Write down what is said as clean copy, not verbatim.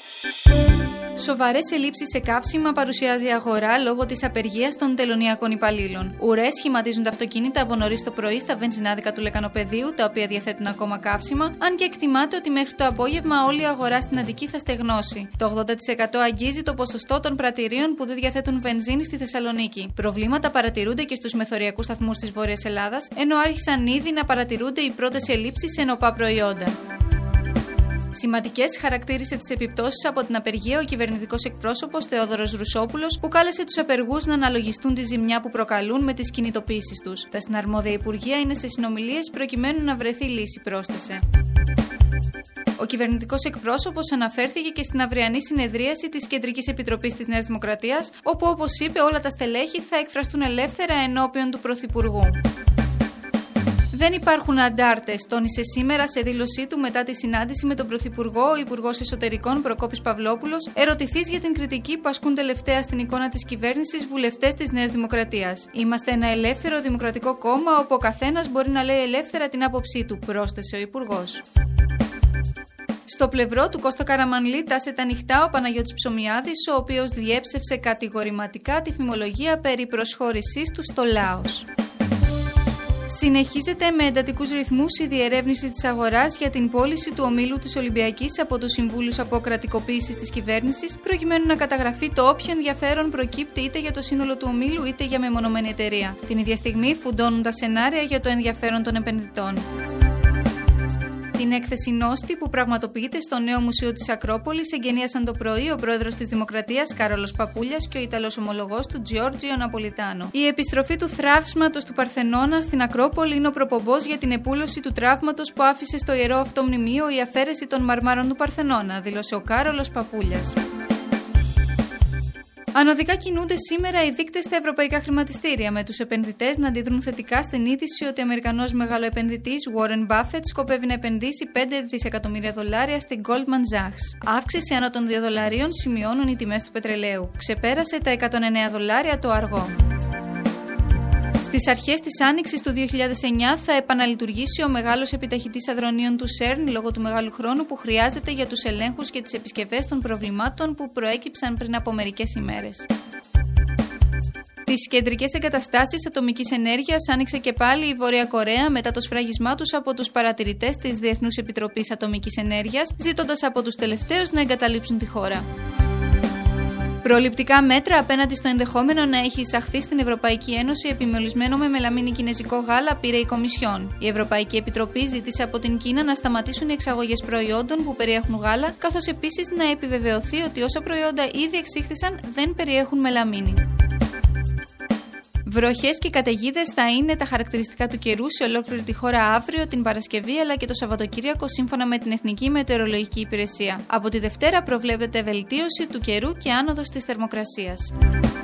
Σοβαρές ελλείψεις σε καύσιμα παρουσιάζει η αγορά λόγω της απεργίας των τελωνειακών υπαλλήλων. Ουρές σχηματίζουν τα αυτοκίνητα από νωρίς το πρωί στα βενζινάδικα του Λεκανοπεδίου, τα οποία διαθέτουν ακόμα καύσιμα, αν και εκτιμάται ότι μέχρι το απόγευμα όλη η αγορά στην Αττική θα στεγνώσει. Το 80% αγγίζει το ποσοστό των πρατηρίων που δεν διαθέτουν βενζίνη στη Θεσσαλονίκη. Προβλήματα παρατηρούνται και στους μεθοριακούς σταθμούς της Βόρειας Ελλάδας, ενώ άρχισαν ήδη να παρατηρούνται οι πρώτες ελλείψεις σε νοπά προϊόντα. Σημαντικές χαρακτήρισε τις επιπτώσεις από την απεργία ο κυβερνητικός εκπρόσωπος Θεόδωρος Ρουσόπουλος, που κάλεσε τους απεργούς να αναλογιστούν τη ζημιά που προκαλούν με τις κινητοποίησεις τους. Τα συναρμόδια υπουργεία είναι σε συνομιλίες προκειμένου να βρεθεί λύση, πρόσθεσε. Ο κυβερνητικός εκπρόσωπος αναφέρθηκε και στην αυριανή συνεδρίαση της Κεντρικής Επιτροπής της Νέας Δημοκρατίας, όπου, όπως είπε, όλα τα στελέχη θα εκφραστούν ελεύθερα ενώπιον του Πρωθυπουργού. Δεν υπάρχουν αντάρτες, τόνισε σήμερα σε δήλωσή του μετά τη συνάντηση με τον Πρωθυπουργό ο Υπουργός Εσωτερικών Προκόπης Παυλόπουλος, ερωτηθείς για την κριτική που ασκούν τελευταία στην εικόνα της κυβέρνησης βουλευτές της Νέας Δημοκρατίας. Είμαστε ένα ελεύθερο δημοκρατικό κόμμα όπου ο καθένας μπορεί να λέει ελεύθερα την άποψή του, πρόσθεσε ο Υπουργός. Στο πλευρό του Κώστα Καραμανλή τάσεται ανοιχτά ο Παναγιώτης Ψωμιάδης, ο οποίος διέψευσε κατηγορηματικά τη φημολογία περί προσχώρησής του στο Λάος. Συνεχίζεται με εντατικούς ρυθμούς η διερεύνηση της αγοράς για την πώληση του ομίλου της Ολυμπιακής από τους συμβούλους αποκρατικοποίησης της κυβέρνησης, προκειμένου να καταγραφεί το όποιο ενδιαφέρον προκύπτει είτε για το σύνολο του ομίλου είτε για μεμονωμένη εταιρεία. Την ίδια στιγμή φουντώνουν τα σενάρια για το ενδιαφέρον των επενδυτών. Την έκθεση Νόστη που πραγματοποιείται στο νέο Μουσείο της Ακρόπολης εγγενίασαν το πρωί ο πρόεδρος της Δημοκρατίας Κάρολος Παπούλιας και ο Ιταλός ομολογός του Τζιόρτζιο Ναπολιτάνο. Η επιστροφή του θραύσματος του Παρθενώνα στην Ακρόπολη είναι ο προπομπός για την επούλωση του τραύματος που άφησε στο ιερό αυτό μνημείο η αφαίρεση των μαρμάρων του Παρθενώνα, δήλωσε ο Κάρολος Παπούλιας. Ανωδικά κινούνται σήμερα οι δείκτες στα ευρωπαϊκά χρηματιστήρια, με τους επενδυτές να αντιδρούν θετικά στην είδηση ότι ο Αμερικανός μεγαλοεπενδυτής Warren Buffett σκοπεύει να επενδύσει $5 δισεκατομμύρια στην Goldman Sachs. Αύξηση άνω των $2 σημειώνουν οι τιμές του πετρελαίου. Ξεπέρασε τα $109 το αργό. Στις αρχές της άνοιξης του 2009 θα επαναλειτουργήσει ο μεγάλος επιταχυτής αδρονίων του ΣΕΡΝ λόγω του μεγάλου χρόνου που χρειάζεται για τους ελέγχους και τις επισκευές των προβλημάτων που προέκυψαν πριν από μερικές ημέρες. Τις κεντρικές εγκαταστάσεις ατομικής ενέργειας άνοιξε και πάλι η Βόρεια Κορέα μετά το σφραγισμά τους από τους παρατηρητές της Διεθνούς Επιτροπής Ατομικής Ενέργειας, ζητώντας από τους τελευταίους να εγκαταλείψουν τη χώρα. Προληπτικά μέτρα απέναντι στο ενδεχόμενο να έχει εισαχθεί στην Ευρωπαϊκή Ένωση επιμολυσμένο με μελαμίνη κινέζικο γάλα πήρε η Κομισιόν. Η Ευρωπαϊκή Επιτροπή ζήτησε από την Κίνα να σταματήσουν οι εξαγωγές προϊόντων που περιέχουν γάλα, καθώς επίσης να επιβεβαιωθεί ότι όσα προϊόντα ήδη εξήχθησαν δεν περιέχουν μελαμίνη. Βροχές και καταιγίδες θα είναι τα χαρακτηριστικά του καιρού σε ολόκληρη τη χώρα αύριο, την Παρασκευή αλλά και το Σαββατοκύριακο, σύμφωνα με την Εθνική Μετεωρολογική Υπηρεσία. Από τη Δευτέρα προβλέπεται βελτίωση του καιρού και άνοδος της θερμοκρασίας.